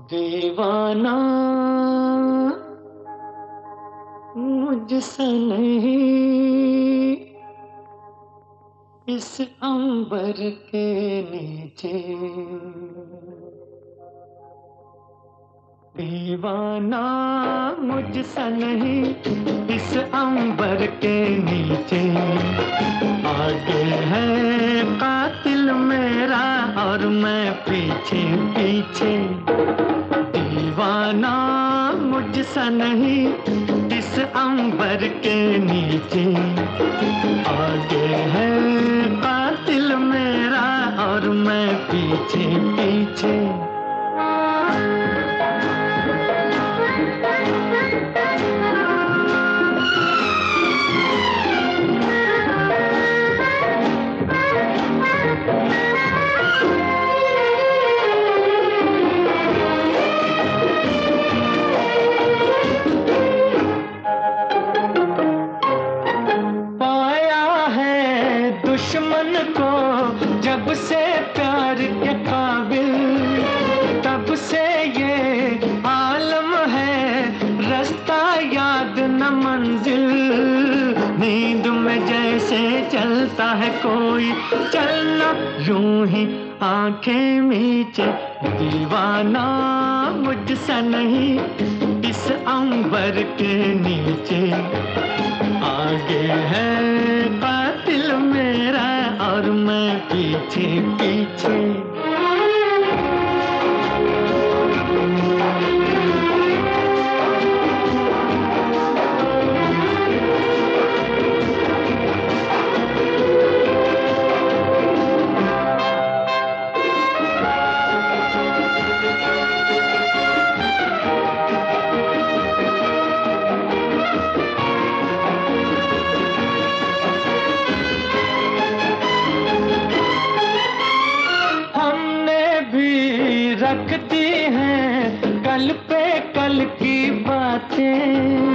दीवाना मुझसे नहीं, इस अंबर के नीचे। दीवाना मुझसे नहीं, इस अंबर के नीचे। आगे है कातिल मेरा और मैं पीछे पीछे। दीवाना मुझसे नहीं, इस अंबर के नीचे। आगे है कातिल मेरा और मैं पीछे पीछे। दुश्मन को जब से प्यार के काबिल, तब से ये आलम है, रास्ता याद न मंजिल। नींद में जैसे चलता है कोई, चलना यूं ही आंखें मीचे। दीवाना मुझसे नहीं, इस अंबर के नीचे। आगे है कातिल मेरा और मैं पीछे पीछे। रखती हैं कल पे कल की बातें।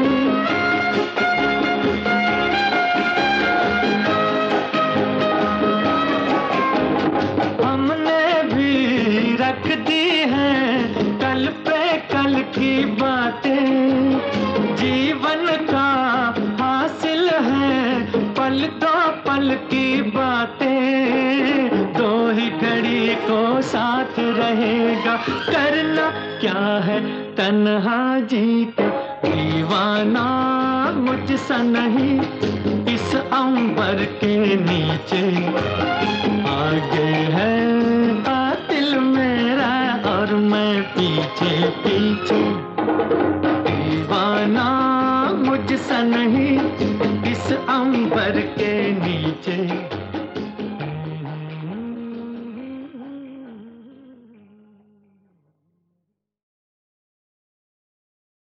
हमने भी रख दी हैं कल पे कल की बातें। जीवन का हासिल है पल दो पल की बातें। दो ही घड़ी को साथ रहेगा, करना क्या है तन्हा जी के। दीवाना मुझसे नहीं, इस अंबर के नीचे। आगे है कातिल मेरा और मैं पीछे पीछे। दीवाना मुझसे नहीं, इस अंबर के नीचे।